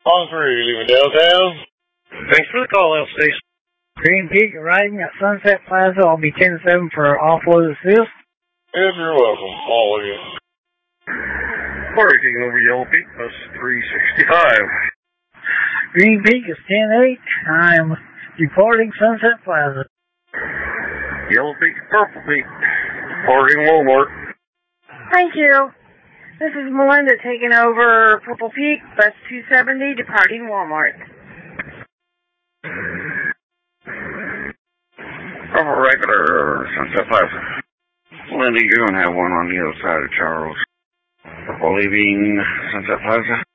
On 3, leaving downtown. Thanks for the call, L Station. Green Peak arriving at Sunset Plaza. I'll be 10-7 for offload assist. If you're welcome, all of you. Quarry taking over Yellow Peak, bus 365. Green Peak is 10-8. I'm departing Sunset Plaza. Yellow Peak, Purple Peak, reporting Walmart. Thank you. This is Melinda taking over Purple Peak, bus 270, departing Walmart. Purple regular, Sunset Plaza. Linda, you're going to have one on the other side of Charles. Purple leaving Sunset Plaza.